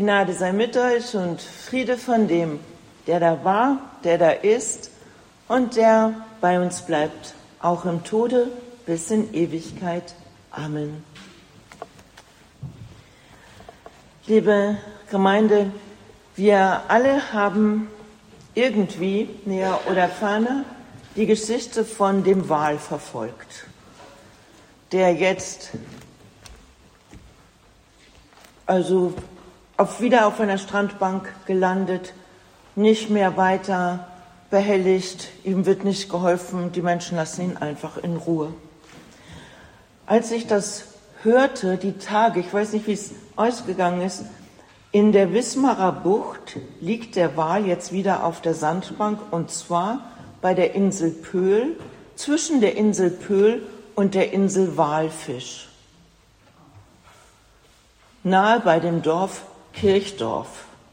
Gnade sei mit euch und Friede von dem, der da war, der da ist und der bei uns bleibt, auch im Tode bis in Ewigkeit. Amen. Liebe Gemeinde, wir alle haben irgendwie, näher oder ferner, die Geschichte von dem Wal verfolgt, der jetzt wieder auf einer Strandbank gelandet, nicht mehr weiter behelligt, ihm wird nicht geholfen, die Menschen lassen ihn einfach in Ruhe. Als ich das hörte, die Tage, ich weiß nicht, wie es ausgegangen ist, in der Wismarer Bucht liegt der Wal jetzt wieder auf der Sandbank und zwar bei der Insel Pöhl, zwischen der Insel Pöhl und der Insel Walfisch. Nahe bei dem Dorf Kirchdorf.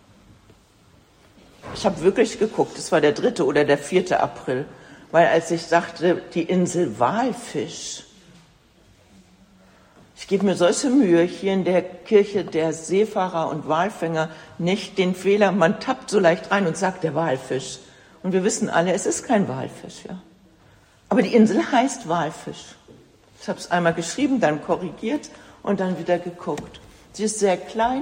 Ich habe wirklich geguckt, es war der 3. oder der 4. April, weil als ich sagte, die Insel Walfisch, ich gebe mir solche Mühe, hier in der Kirche der Seefahrer und Walfänger nicht den Fehler, man tappt so leicht rein und sagt der Walfisch. Und wir wissen alle, es ist kein Walfisch, ja. Aber die Insel heißt Walfisch. Ich habe es einmal geschrieben, dann korrigiert und dann wieder geguckt. Sie ist sehr klein,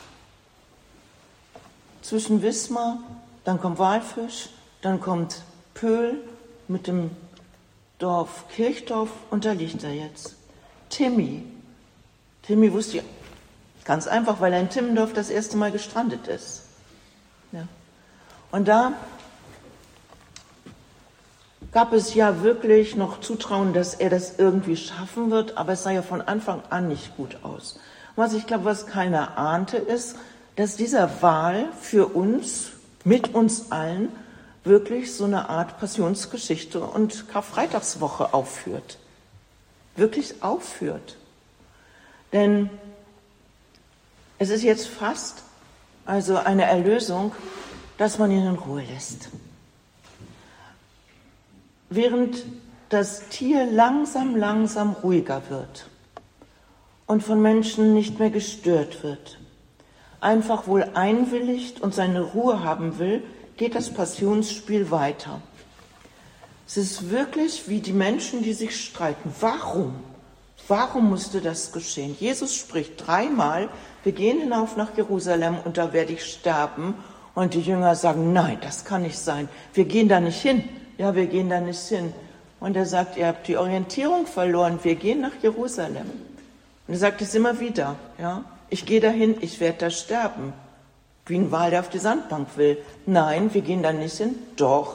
zwischen Wismar, dann kommt Walfisch, dann kommt Pöhl mit dem Dorf Kirchdorf und da liegt er jetzt. Timmy wusste ich ganz einfach, weil er in Timmendorf das erste Mal gestrandet ist. Ja. Und da gab es ja wirklich noch Zutrauen, dass er das irgendwie schaffen wird, aber es sah ja von Anfang an nicht gut aus. Was ich glaube, was keiner ahnte, ist, dass dieser Wal für uns, mit uns allen, wirklich so eine Art Passionsgeschichte und Karfreitagswoche aufführt. Wirklich aufführt. Denn es ist jetzt fast eine Erlösung, dass man ihn in Ruhe lässt. Während das Tier langsam ruhiger wird und von Menschen nicht mehr gestört wird, einfach wohl einwilligt und seine Ruhe haben will, geht das Passionsspiel weiter. Es ist wirklich wie die Menschen, die sich streiten. Warum? Warum musste das geschehen? Jesus spricht 3-mal, wir gehen hinauf nach Jerusalem und da werde ich sterben. Und die Jünger sagen, nein, das kann nicht sein. Wir gehen da nicht hin. Ja, wir gehen da nicht hin. Und er sagt, ihr habt die Orientierung verloren, wir gehen nach Jerusalem. Und er sagt es immer wieder, ja, ich gehe dahin, ich werde da sterben. Wie ein Wal, der auf die Sandbank will. Nein, wir gehen da nicht hin. Doch.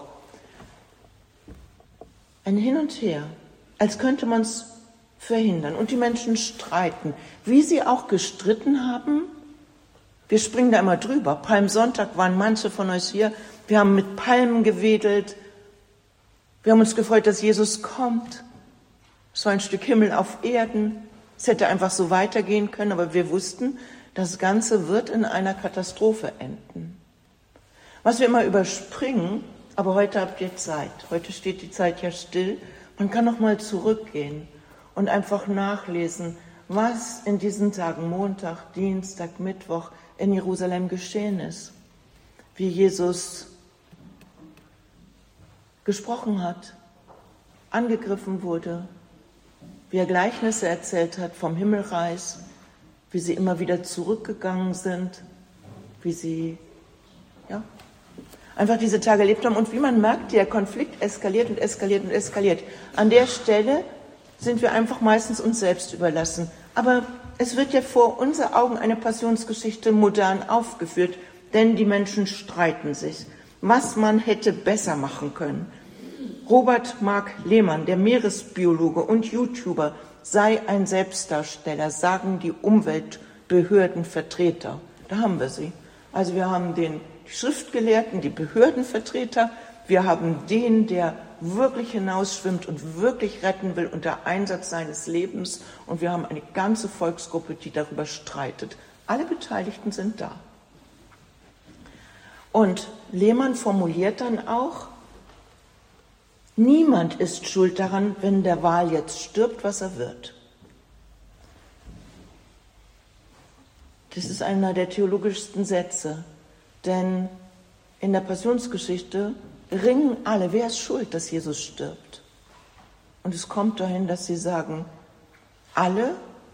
Ein Hin und Her, als könnte man es verhindern. Und die Menschen streiten, wie sie auch gestritten haben. Wir springen da immer drüber. Palmsonntag waren manche von euch hier. Wir haben mit Palmen gewedelt. Wir haben uns gefreut, dass Jesus kommt. Es war ein Stück Himmel auf Erden. Es hätte einfach so weitergehen können, aber wir wussten, das Ganze wird in einer Katastrophe enden. Was wir immer überspringen, aber heute habt ihr Zeit. Heute steht die Zeit ja still. Man kann noch mal zurückgehen und einfach nachlesen, was in diesen Tagen, Montag, Dienstag, Mittwoch, in Jerusalem geschehen ist. Wie Jesus gesprochen hat, angegriffen wurde, wie er Gleichnisse erzählt hat vom Himmelreich, wie sie immer wieder zurückgegangen sind, wie sie einfach diese Tage erlebt haben und wie man merkt, der Konflikt eskaliert und eskaliert und eskaliert. An der Stelle sind wir einfach meistens uns selbst überlassen. Aber es wird ja vor unseren Augen eine Passionsgeschichte modern aufgeführt, denn die Menschen streiten sich, was man hätte besser machen können. Robert Mark Lehmann, der Meeresbiologe und YouTuber, sei ein Selbstdarsteller, sagen die Umweltbehördenvertreter. Da haben wir sie. Also wir haben die Schriftgelehrten, die Behördenvertreter, wir haben den, der wirklich hinausschwimmt und wirklich retten will unter Einsatz seines Lebens und wir haben eine ganze Volksgruppe, die darüber streitet. Alle Beteiligten sind da. Und Lehmann formuliert dann auch, niemand ist schuld daran, wenn der Wal jetzt stirbt, was er wird. Das ist einer der theologischsten Sätze, denn in der Passionsgeschichte ringen alle, wer ist schuld, dass Jesus stirbt? Und es kommt dahin, dass sie sagen, alle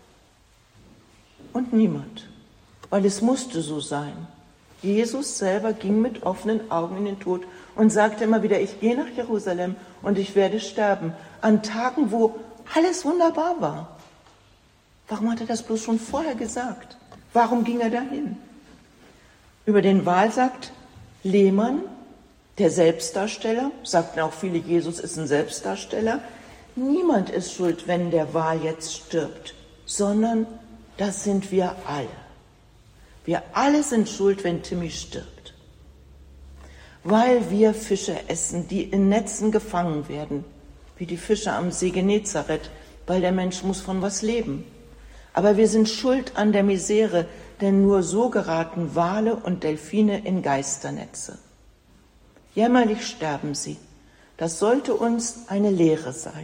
und niemand, weil es musste so sein. Jesus selber ging mit offenen Augen in den Tod und sagte immer wieder, ich gehe nach Jerusalem und ich werde sterben, an Tagen, wo alles wunderbar war. Warum hat er das bloß schon vorher gesagt? Warum ging er dahin? Über den Wal sagt Lehmann, der Selbstdarsteller, sagten auch viele, Jesus ist ein Selbstdarsteller, niemand ist schuld, wenn der Wal jetzt stirbt, sondern das sind wir alle. Wir alle sind schuld, wenn Timmy stirbt. Weil wir Fische essen, die in Netzen gefangen werden, wie die Fische am See Genezareth, weil der Mensch muss von was leben. Aber wir sind schuld an der Misere, denn nur so geraten Wale und Delfine in Geisternetze. Jämmerlich sterben sie. Das sollte uns eine Lehre sein.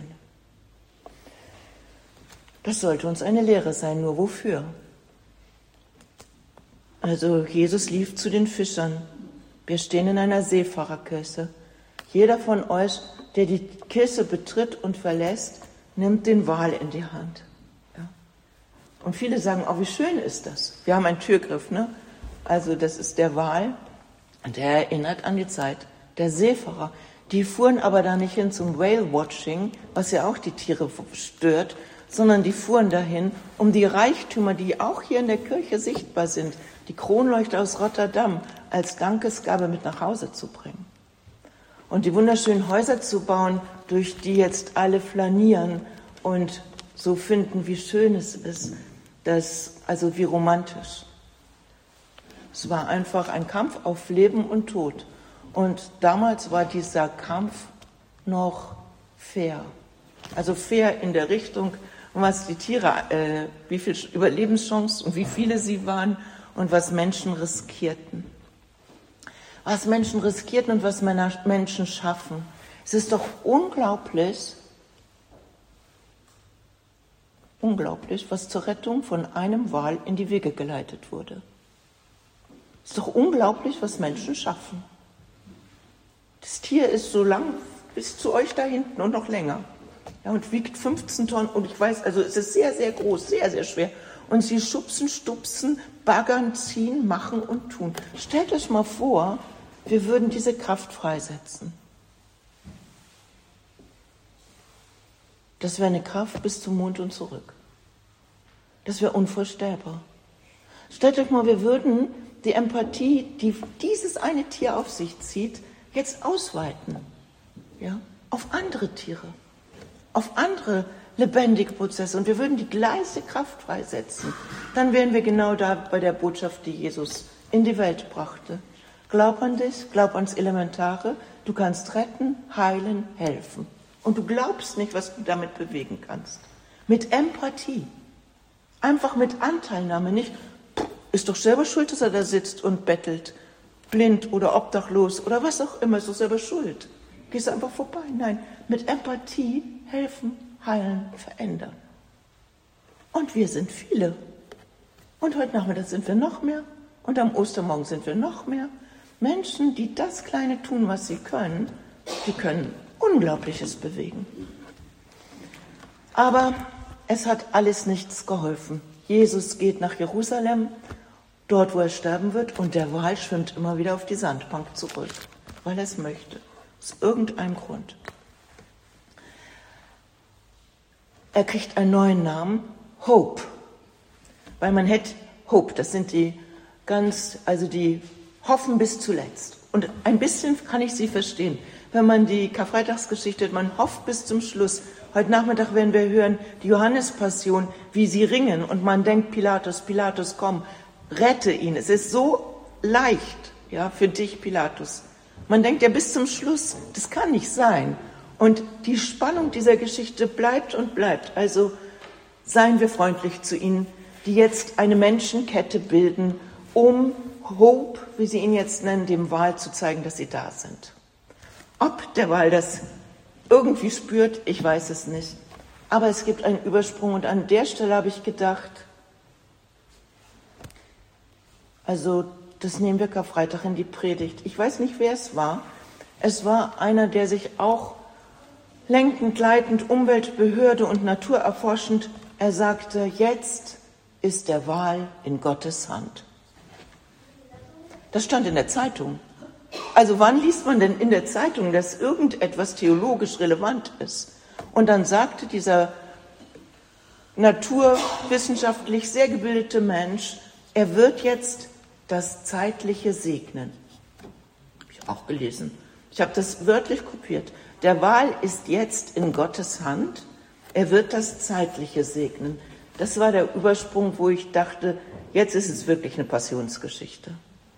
Das sollte uns eine Lehre sein, nur wofür? Also Jesus lief zu den Fischern. Wir stehen in einer Seefahrerkirche. Jeder von euch, der die Kirche betritt und verlässt, nimmt den Wal in die Hand. Ja. Und viele sagen, oh, wie schön ist das. Wir haben einen Türgriff, ne? Also das ist der Wal. Und der erinnert an die Zeit der Seefahrer. Die fuhren aber da nicht hin zum Whale-Watching, was ja auch die Tiere stört, sondern die fuhren dahin, um die Reichtümer, die auch hier in der Kirche sichtbar sind, die Kronleuchter aus Rotterdam, als Dankesgabe mit nach Hause zu bringen. Und die wunderschönen Häuser zu bauen, durch die jetzt alle flanieren und so finden, wie schön es ist, also wie romantisch. Es war einfach ein Kampf auf Leben und Tod. Und damals war dieser Kampf noch fair. Also fair in der Richtung, was die Tiere, wie viel Überlebenschancen und wie viele sie waren und was Menschen riskierten. Was Menschen riskierten und was Menschen schaffen. Es ist doch unglaublich, was zur Rettung von einem Wal in die Wege geleitet wurde. Es ist doch unglaublich, was Menschen schaffen. Das Tier ist so lang bis zu euch da hinten und noch länger. Ja, und wiegt 15 Tonnen und ich weiß, also es ist sehr, sehr groß, sehr, sehr schwer. Und sie schubsen, stupsen, baggern, ziehen, machen und tun. Stellt euch mal vor, wir würden diese Kraft freisetzen. Das wäre eine Kraft bis zum Mond und zurück. Das wäre unvorstellbar. Stellt euch mal, wir würden die Empathie, die dieses eine Tier auf sich zieht, jetzt ausweiten. Ja, auf andere Tiere, auf andere lebendige Prozesse. Und wir würden die gleiche Kraft freisetzen. Dann wären wir genau da bei der Botschaft, die Jesus in die Welt brachte. Glaub an dich, glaub ans Elementare. Du kannst retten, heilen, helfen. Und du glaubst nicht, was du damit bewegen kannst. Mit Empathie. Einfach mit Anteilnahme. Nicht, ist doch selber schuld, dass er da sitzt und bettelt. Blind oder obdachlos oder was auch immer, ist doch selber schuld. Gehst einfach vorbei. Nein, mit Empathie helfen, heilen, verändern. Und wir sind viele. Und heute Nachmittag sind wir noch mehr. Und am Ostermorgen sind wir noch mehr. Menschen, die das Kleine tun, was sie können, die können Unglaubliches bewegen. Aber es hat alles nichts geholfen. Jesus geht nach Jerusalem, dort, wo er sterben wird, und der Wal schwimmt immer wieder auf die Sandbank zurück, weil er es möchte. Aus irgendeinem Grund. Er kriegt einen neuen Namen, Hope. Weil man hätte Hope, das sind die die hoffen bis zuletzt. Und ein bisschen kann ich sie verstehen. Wenn man die Karfreitagsgeschichte, man hofft bis zum Schluss. Heute Nachmittag werden wir hören, die Johannespassion, wie sie ringen. Und man denkt, Pilatus, komm, rette ihn. Es ist so leicht, ja, für dich, Pilatus. Man denkt ja bis zum Schluss, das kann nicht sein. Und die Spannung dieser Geschichte bleibt und bleibt. Also seien wir freundlich zu ihnen, die jetzt eine Menschenkette bilden, um Hope, wie sie ihn jetzt nennen, dem Wal zu zeigen, dass sie da sind. Ob der Wal das irgendwie spürt, ich weiß es nicht. Aber es gibt einen Übersprung und an der Stelle habe ich gedacht, Also das nehmen wir Karfreitag in die Predigt. Ich weiß nicht, wer es war. Es war einer, der sich auch lenkend, leitend, Umweltbehörde und Natur erforschend, er sagte, jetzt ist der Wal in Gottes Hand. Das stand in der Zeitung. Also wann liest man denn in der Zeitung, dass irgendetwas theologisch relevant ist? Und dann sagte dieser naturwissenschaftlich sehr gebildete Mensch, er wird jetzt das Zeitliche segnen. Habe ich auch gelesen. Ich habe das wörtlich kopiert. Der Wal ist jetzt in Gottes Hand. Er wird das Zeitliche segnen. Das war der Übersprung, wo ich dachte, jetzt ist es wirklich eine Passionsgeschichte.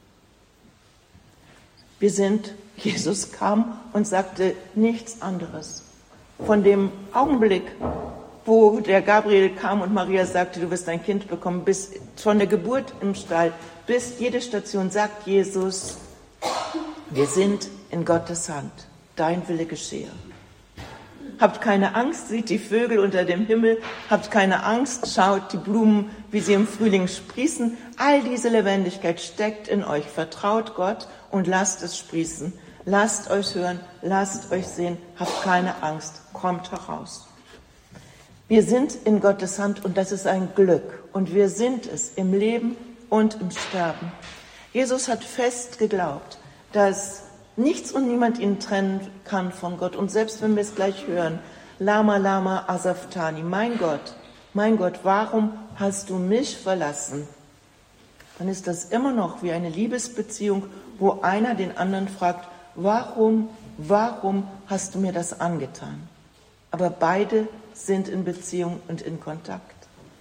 Jesus kam und sagte nichts anderes. Von dem Augenblick, wo der Gabriel kam und Maria sagte, du wirst ein Kind bekommen, bis von der Geburt im Stall, bis jede Station sagt Jesus, wir sind in Gottes Hand, dein Wille geschehe. Habt keine Angst, seht die Vögel unter dem Himmel, habt keine Angst, schaut die Blumen, wie sie im Frühling sprießen. All diese Lebendigkeit steckt in euch, vertraut Gott und lasst es sprießen. Lasst euch hören, lasst euch sehen, habt keine Angst, kommt heraus. Wir sind in Gottes Hand und das ist ein Glück und wir sind es im Leben und im Sterben. Jesus hat fest geglaubt, dass nichts und niemand ihn trennen kann von Gott. Und selbst wenn wir es gleich hören, Lama, Lama, Asaphtani, mein Gott, warum hast du mich verlassen? Dann ist das immer noch wie eine Liebesbeziehung, wo einer den anderen fragt, warum hast du mir das angetan? Aber beide sind in Beziehung und in Kontakt.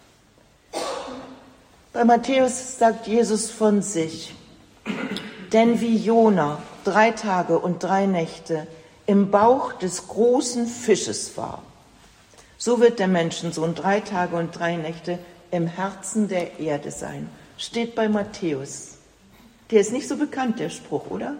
Bei Matthäus sagt Jesus von sich, denn wie Jona 3 Tage und 3 Nächte im Bauch des großen Fisches war, so wird der Menschensohn 3 Tage und 3 Nächte im Herzen der Erde sein. Steht bei Matthäus. Der ist nicht so bekannt, der Spruch, oder?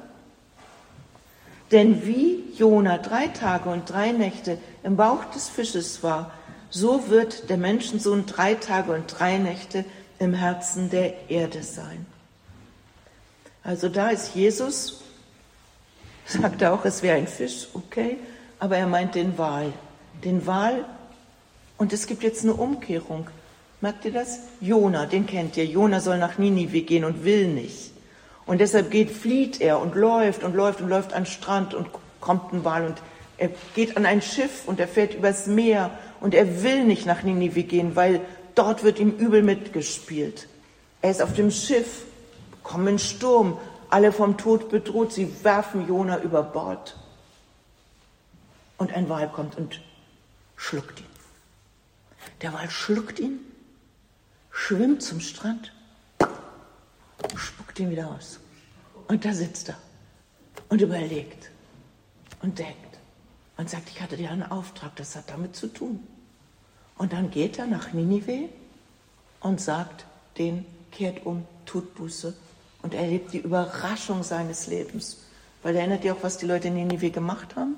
Denn wie Jona 3 Tage und 3 Nächte im Bauch des Fisches war, so wird der Menschensohn 3 Tage und 3 Nächte im Herzen der Erde sein. Also da ist Jesus, sagt er auch, es wäre ein Fisch, okay, aber er meint den Wal. Den Wal, und es gibt jetzt eine Umkehrung. Merkt ihr das? Jona, den kennt ihr. Jona soll nach Ninive gehen und will nicht. Und deshalb flieht er und läuft an den Strand und kommt ein Wal und er geht an ein Schiff und er fährt übers Meer und er will nicht nach Ninive gehen, weil dort wird ihm übel mitgespielt. Er ist auf dem Schiff, kommt ein Sturm, alle vom Tod bedroht, sie werfen Jona über Bord. Und ein Wal kommt und schluckt ihn. Der Wal schluckt ihn, schwimmt zum Strand, spuckt ihn wieder aus. Und da sitzt er und überlegt und denkt und sagt, ich hatte dir einen Auftrag, das hat damit zu tun. Und dann geht er nach Ninive und sagt, den kehrt um, tut Buße und erlebt die Überraschung seines Lebens. Weil erinnert ihr auch, was die Leute in Ninive gemacht haben?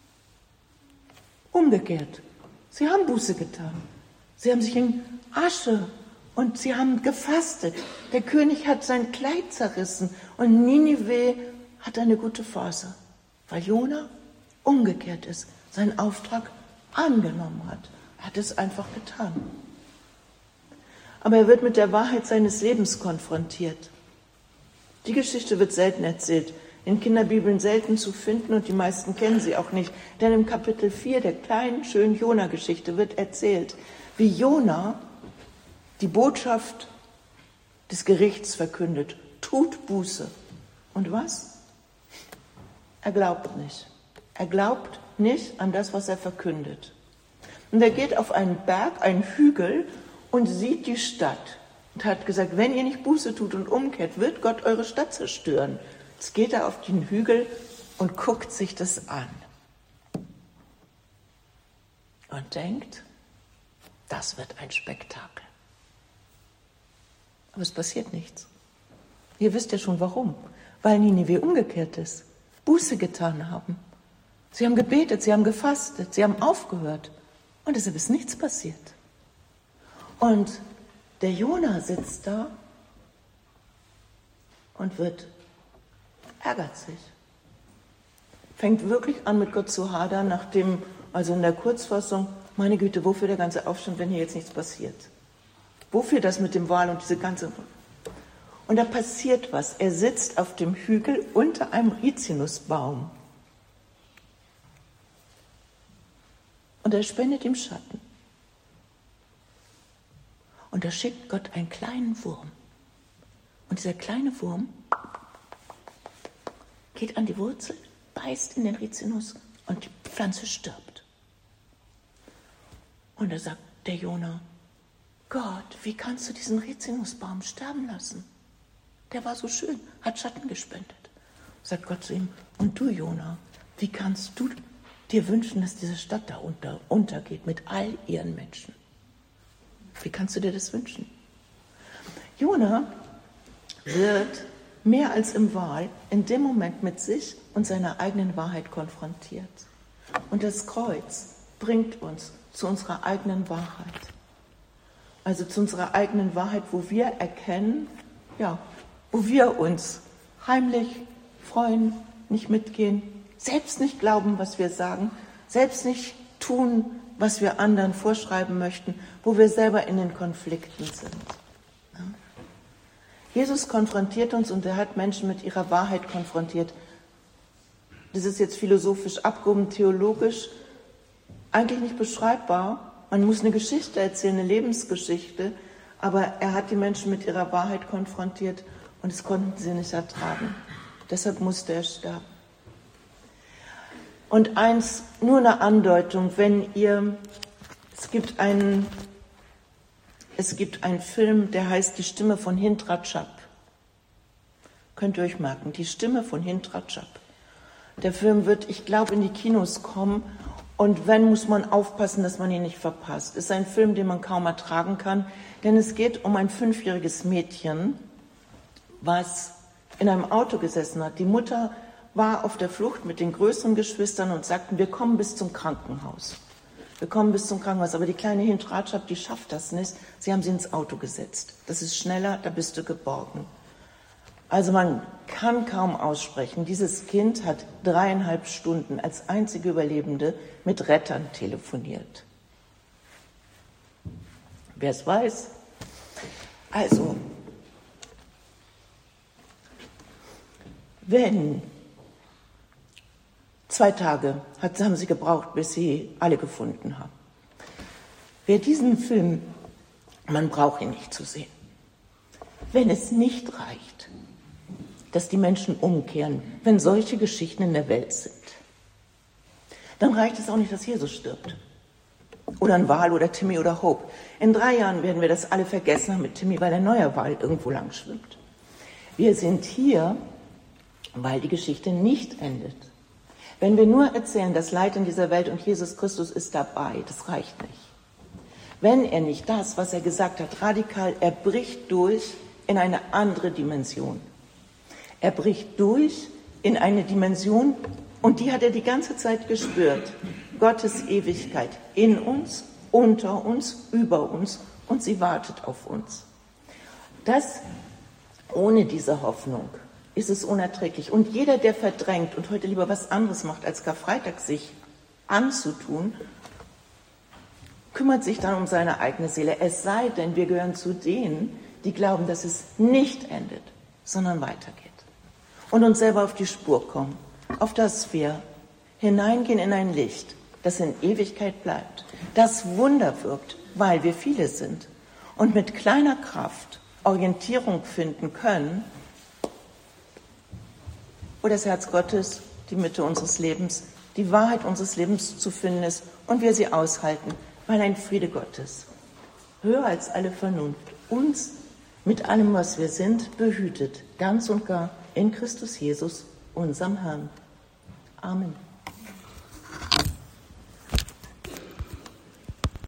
Umgekehrt. Sie haben Buße getan. Sie haben sich in Asche und sie haben gefastet. Der König hat sein Kleid zerrissen und Ninive hat eine gute Phase, weil Jona umgekehrt ist, seinen Auftrag angenommen hat. Er hat es einfach getan. Aber er wird mit der Wahrheit seines Lebens konfrontiert. Die Geschichte wird selten erzählt, in Kinderbibeln selten zu finden und die meisten kennen sie auch nicht. Denn im Kapitel 4 der kleinen, schönen Jona-Geschichte wird erzählt, wie Jona die Botschaft des Gerichts verkündet. Tut Buße. Und was? Er glaubt nicht. Er glaubt nicht an das, was er verkündet. Und er geht auf einen Berg, einen Hügel und sieht die Stadt und hat gesagt, wenn ihr nicht Buße tut und umkehrt, wird Gott eure Stadt zerstören. Jetzt geht er auf den Hügel und guckt sich das an und denkt, das wird ein Spektakel. Aber es passiert nichts. Ihr wisst ja schon warum. Weil Ninive umgekehrt ist, Buße getan haben. Sie haben gebetet, sie haben gefastet, sie haben aufgehört. Und deshalb ist nichts passiert. Und der Jona sitzt da und ärgert sich. Fängt wirklich an, mit Gott zu hadern, also in der Kurzfassung, meine Güte, wofür der ganze Aufstand, wenn hier jetzt nichts passiert? Wofür das mit dem Wal und diese ganze... Und da passiert was. Er sitzt auf dem Hügel unter einem Rizinusbaum. Und er spendet ihm Schatten. Und da schickt Gott einen kleinen Wurm. Und dieser kleine Wurm geht an die Wurzel, beißt in den Rizinus und die Pflanze stirbt. Und da sagt der Jona, Gott, wie kannst du diesen Rizinusbaum sterben lassen? Der war so schön, hat Schatten gespendet. Sagt Gott zu ihm, und du, Jona, wie kannst du dir wünschen, dass diese Stadt da untergeht mit all ihren Menschen? Wie kannst du dir das wünschen? Jona wird mehr als im Wal in dem Moment mit sich und seiner eigenen Wahrheit konfrontiert. Und das Kreuz bringt uns zu unserer eigenen Wahrheit. Also zu unserer eigenen Wahrheit, wo wir erkennen, wo wir uns heimlich freuen, nicht mitgehen, selbst nicht glauben, was wir sagen, selbst nicht tun, was wir anderen vorschreiben möchten, wo wir selber in den Konflikten sind. Ja? Jesus konfrontiert uns und er hat Menschen mit ihrer Wahrheit konfrontiert. Das ist jetzt philosophisch abgehoben, theologisch, eigentlich nicht beschreibbar. Man muss eine Geschichte erzählen, eine Lebensgeschichte, aber er hat die Menschen mit ihrer Wahrheit konfrontiert und das konnten sie nicht ertragen. Deshalb musste er sterben. Und nur eine Andeutung, es gibt einen Film, der heißt Die Stimme von Hindrajab. Könnt ihr euch merken, Die Stimme von Hindrajab. Der Film wird, ich glaube, in die Kinos kommen und wenn, muss man aufpassen, dass man ihn nicht verpasst. Es ist ein Film, den man kaum ertragen kann, denn es geht um ein 5-jähriges Mädchen, was in einem Auto gesessen hat. Die Mutter war auf der Flucht mit den größeren Geschwistern und sagten, wir kommen bis zum Krankenhaus. Aber die kleine Hindrajab, die schafft das nicht. Sie haben sie ins Auto gesetzt. Das ist schneller, da bist du geborgen. Also man kann kaum aussprechen. Dieses Kind hat 3,5 Stunden als einzige Überlebende mit Rettern telefoniert. Wer es weiß. Also, wenn 2 Tage haben sie gebraucht, bis sie alle gefunden haben. Wer diesen Film, man braucht ihn nicht zu sehen. Wenn es nicht reicht, dass die Menschen umkehren, wenn solche Geschichten in der Welt sind, dann reicht es auch nicht, dass Jesus stirbt. Oder ein Wal oder Timmy oder Hope. In 3 Jahren werden wir das alle vergessen haben mit Timmy, weil ein neuer Wal irgendwo lang schwimmt. Wir sind hier, weil die Geschichte nicht endet. Wenn wir nur erzählen, das Leid in dieser Welt und Jesus Christus ist dabei, das reicht nicht. Wenn er nicht das, was er gesagt hat, radikal, er bricht durch in eine andere Dimension. Er bricht durch in eine Dimension, und die hat er die ganze Zeit gespürt. Gottes Ewigkeit in uns, unter uns, über uns, und sie wartet auf uns. Ohne diese Hoffnung ist es unerträglich. Und jeder, der verdrängt und heute lieber was anderes macht, als Karfreitag sich anzutun, kümmert sich dann um seine eigene Seele. Es sei denn, wir gehören zu denen, die glauben, dass es nicht endet, sondern weitergeht. Und uns selber auf die Spur kommen, auf das wir hineingehen in ein Licht, das in Ewigkeit bleibt, das Wunder wirkt, weil wir viele sind und mit kleiner Kraft Orientierung finden können, wo das Herz Gottes, die Mitte unseres Lebens, die Wahrheit unseres Lebens zu finden ist und wir sie aushalten, weil ein Friede Gottes, höher als alle Vernunft, uns mit allem, was wir sind, behütet, ganz und gar in Christus Jesus, unserem Herrn. Amen.